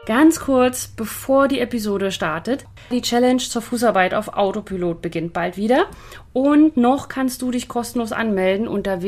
Ganz kurz, bevor die Episode startet, die Challenge zur Fußarbeit auf Autopilot beginnt bald wieder und noch kannst du dich kostenlos anmelden unter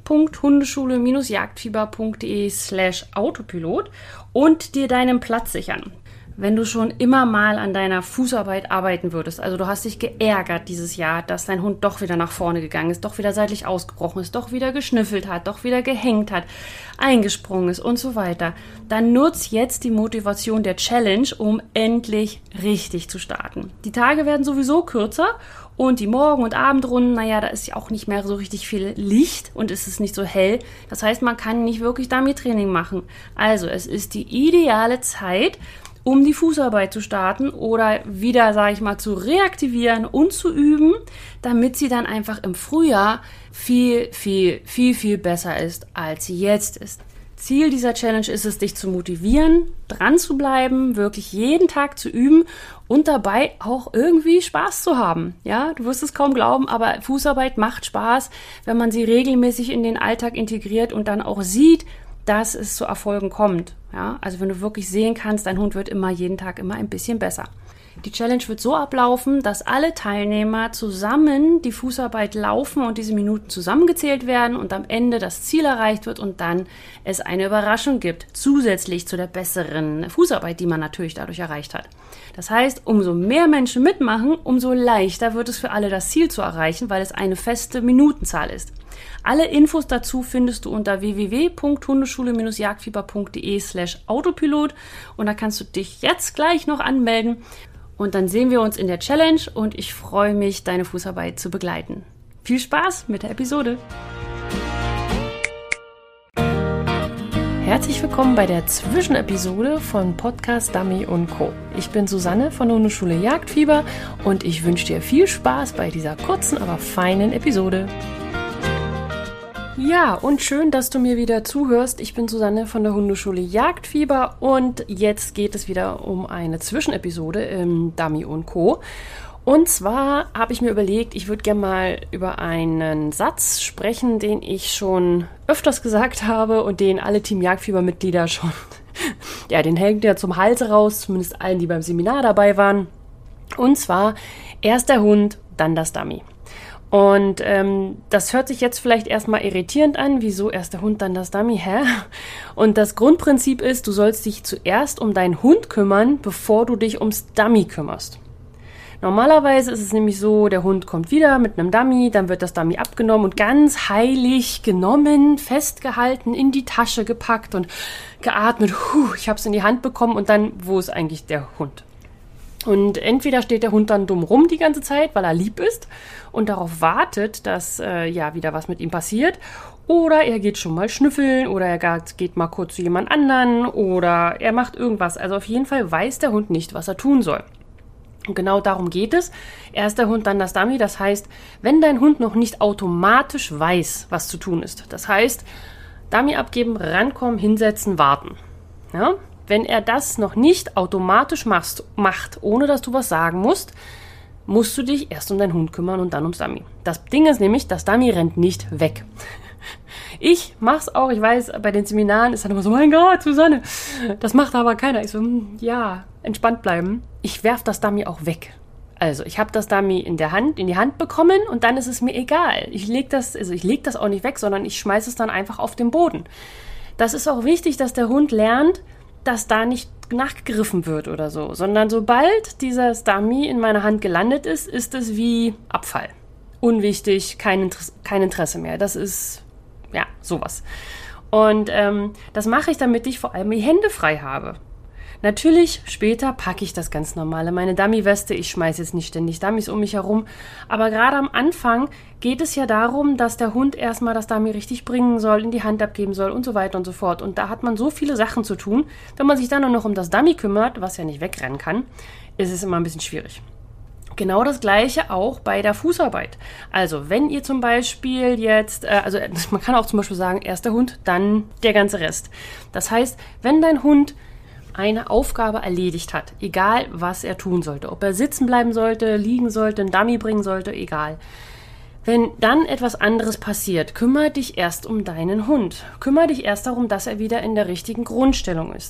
www.hundeschule-jagdfieber.de/Autopilot und dir deinen Platz sichern. Wenn du schon immer mal an deiner Fußarbeit arbeiten würdest, also du hast dich geärgert dieses Jahr, dass dein Hund doch wieder nach vorne gegangen ist, doch wieder seitlich ausgebrochen ist, doch wieder geschnüffelt hat, doch wieder gehängt hat, eingesprungen ist und so weiter, dann nutz jetzt die Motivation der Challenge, um endlich richtig zu starten. Die Tage werden sowieso kürzer und die Morgen- und Abendrunden, da ist ja auch nicht mehr so richtig viel Licht und es ist nicht so hell. Das heißt, man kann nicht wirklich Dummy-Training machen. Also es ist die ideale Zeit, um die Fußarbeit zu starten oder wieder, zu reaktivieren und zu üben, damit sie dann einfach im Frühjahr viel besser ist, als sie jetzt ist. Ziel dieser Challenge ist es, dich zu motivieren, dran zu bleiben, wirklich jeden Tag zu üben und dabei auch irgendwie Spaß zu haben. Ja, du wirst es kaum glauben, aber Fußarbeit macht Spaß, wenn man sie regelmäßig in den Alltag integriert und dann auch sieht, dass es zu Erfolgen kommt. Ja, also wenn du wirklich sehen kannst, dein Hund wird jeden Tag immer ein bisschen besser. Die Challenge wird so ablaufen, dass alle Teilnehmer zusammen die Fußarbeit laufen und diese Minuten zusammengezählt werden und am Ende das Ziel erreicht wird und dann es eine Überraschung gibt, zusätzlich zu der besseren Fußarbeit, die man natürlich dadurch erreicht hat. Das heißt, umso mehr Menschen mitmachen, umso leichter wird es für alle, das Ziel zu erreichen, weil es eine feste Minutenzahl ist. Alle Infos dazu findest du unter www.hundeschule-jagdfieber.de/Autopilot und da kannst du dich jetzt gleich noch anmelden und dann sehen wir uns in der Challenge und ich freue mich, deine Fußarbeit zu begleiten. Viel Spaß mit der Episode! Herzlich willkommen bei der Zwischenepisode von Podcast Dummy & Co. Ich bin Susanne von der Hundeschule Jagdfieber und ich wünsche dir viel Spaß bei dieser kurzen, aber feinen Episode. Ja, und schön, dass du mir wieder zuhörst. Ich bin Susanne von der Hundeschule Jagdfieber und jetzt geht es wieder um eine Zwischenepisode im Dummy & Co. Und zwar habe ich mir überlegt, ich würde gerne mal über einen Satz sprechen, den ich schon öfters gesagt habe und den alle Team Jagdfieber-Mitglieder schon, den hängt ja zum Hals raus, zumindest allen, die beim Seminar dabei waren. Und zwar, erst der Hund, dann das Dummy. Und das hört sich jetzt vielleicht erstmal irritierend an, wieso erst der Hund, dann das Dummy, hä? Und das Grundprinzip ist, du sollst dich zuerst um deinen Hund kümmern, bevor du dich ums Dummy kümmerst. Normalerweise ist es nämlich so, der Hund kommt wieder mit einem Dummy, dann wird das Dummy abgenommen und ganz heilig genommen, festgehalten, in die Tasche gepackt und geatmet, ich habe es in die Hand bekommen und dann, wo ist eigentlich der Hund? Und entweder steht der Hund dann dumm rum die ganze Zeit, weil er lieb ist und darauf wartet, dass wieder was mit ihm passiert. Oder er geht schon mal schnüffeln oder er geht mal kurz zu jemand anderen oder er macht irgendwas. Also auf jeden Fall weiß der Hund nicht, was er tun soll. Und genau darum geht es. Erst der Hund, dann das Dummy. Das heißt, wenn dein Hund noch nicht automatisch weiß, was zu tun ist. Das heißt, Dummy abgeben, rankommen, hinsetzen, warten. Ja? Wenn er das noch nicht automatisch macht, ohne dass du was sagen musst, musst du dich erst um deinen Hund kümmern und dann ums Dummy. Das Ding ist nämlich, das Dummy rennt nicht weg. Ich mach's auch, ich weiß, bei den Seminaren ist dann immer so, mein Gott, Susanne, das macht aber keiner. Ich so, entspannt bleiben. Ich werf das Dummy auch weg. Also, ich habe das Dummy in die Hand bekommen und dann ist es mir egal. Ich leg das auch nicht weg, sondern ich schmeiße es dann einfach auf den Boden. Das ist auch wichtig, dass der Hund lernt, dass da nicht nachgegriffen wird oder so, sondern sobald dieses Dummy in meiner Hand gelandet ist, ist es wie Abfall. Unwichtig, kein Interesse mehr. Das ist, sowas. Und das mache ich, damit ich vor allem die Hände frei habe. Natürlich, später packe ich das ganz normale, meine Dummy-Weste, ich schmeiße jetzt nicht ständig Dummies um mich herum, aber gerade am Anfang geht es ja darum, dass der Hund erstmal das Dummy richtig bringen soll, in die Hand abgeben soll und so weiter und so fort. Und da hat man so viele Sachen zu tun, wenn man sich dann nur noch um das Dummy kümmert, was ja nicht wegrennen kann, ist es immer ein bisschen schwierig. Genau das Gleiche auch bei der Fußarbeit. Also wenn ihr zum Beispiel jetzt, man kann auch zum Beispiel sagen, erst der Hund, dann der ganze Rest. Das heißt, wenn dein Hund eine Aufgabe erledigt hat, egal was er tun sollte, ob er sitzen bleiben sollte, liegen sollte, einen Dummy bringen sollte, egal. Wenn dann etwas anderes passiert, kümmere dich erst um deinen Hund. Kümmere dich erst darum, dass er wieder in der richtigen Grundstellung ist.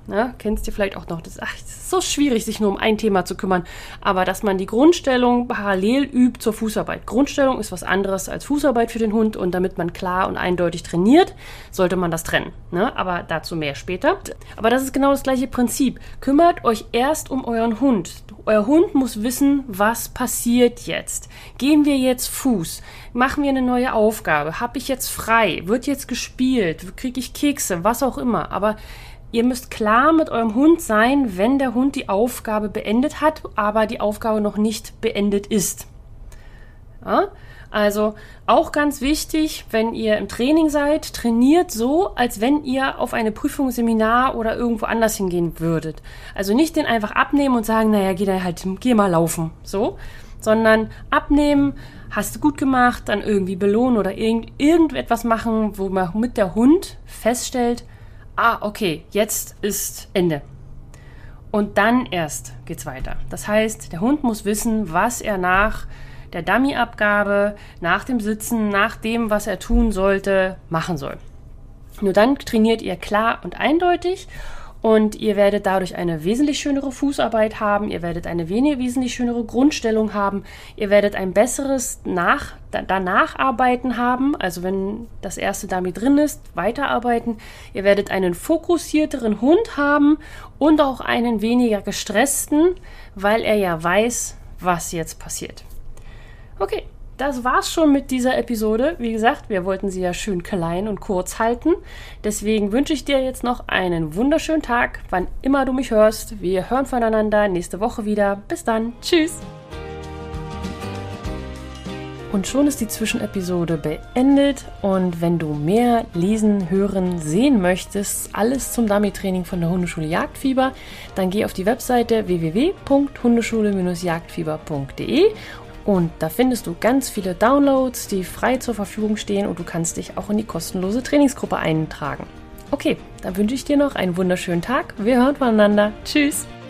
Ja, kennst du vielleicht auch noch. Das ist so schwierig, sich nur um ein Thema zu kümmern. Aber dass man die Grundstellung parallel übt zur Fußarbeit. Grundstellung ist was anderes als Fußarbeit für den Hund. Und damit man klar und eindeutig trainiert, sollte man das trennen. Ne? Aber dazu mehr später. Aber das ist genau das gleiche Prinzip. Kümmert euch erst um euren Hund. Euer Hund muss wissen, was passiert jetzt. Gehen wir jetzt Fuß? Machen wir eine neue Aufgabe? Habe ich jetzt frei? Wird jetzt gespielt? Kriege ich Kekse? Was auch immer. Aber ihr müsst klar mit eurem Hund sein, wenn der Hund die Aufgabe beendet hat, aber die Aufgabe noch nicht beendet ist. Ja? Also auch ganz wichtig, wenn ihr im Training seid, trainiert so, als wenn ihr auf eine Prüfung, Seminar oder irgendwo anders hingehen würdet. Also nicht den einfach abnehmen und sagen, naja, geh mal laufen, so, sondern abnehmen, hast du gut gemacht, dann irgendwie belohnen oder irgendetwas machen, wo man mit der Hund feststellt, okay, jetzt ist Ende. Und dann erst geht's weiter. Das heißt, der Hund muss wissen, was er nach der Dummy-Abgabe, nach dem Sitzen, nach dem, was er tun sollte, machen soll. Nur dann trainiert ihr klar und eindeutig und ihr werdet dadurch eine wesentlich schönere Fußarbeit haben, ihr werdet eine wesentlich schönere Grundstellung haben, ihr werdet ein besseres Danacharbeiten haben, also wenn das erste Dummy drin ist, weiterarbeiten, ihr werdet einen fokussierteren Hund haben und auch einen weniger gestressten, weil er ja weiß, was jetzt passiert. Okay, das war's schon mit dieser Episode. Wie gesagt, wir wollten sie ja schön klein und kurz halten. Deswegen wünsche ich dir jetzt noch einen wunderschönen Tag, wann immer du mich hörst. Wir hören voneinander nächste Woche wieder. Bis dann. Tschüss. Und schon ist die Zwischenepisode beendet. Und wenn du mehr lesen, hören, sehen möchtest, alles zum Dummy-Training von der Hundeschule Jagdfieber, dann geh auf die Webseite www.hundeschule-jagdfieber.de. Und da findest du ganz viele Downloads, die frei zur Verfügung stehen und du kannst dich auch in die kostenlose Trainingsgruppe eintragen. Okay, dann wünsche ich dir noch einen wunderschönen Tag. Wir hören voneinander. Tschüss!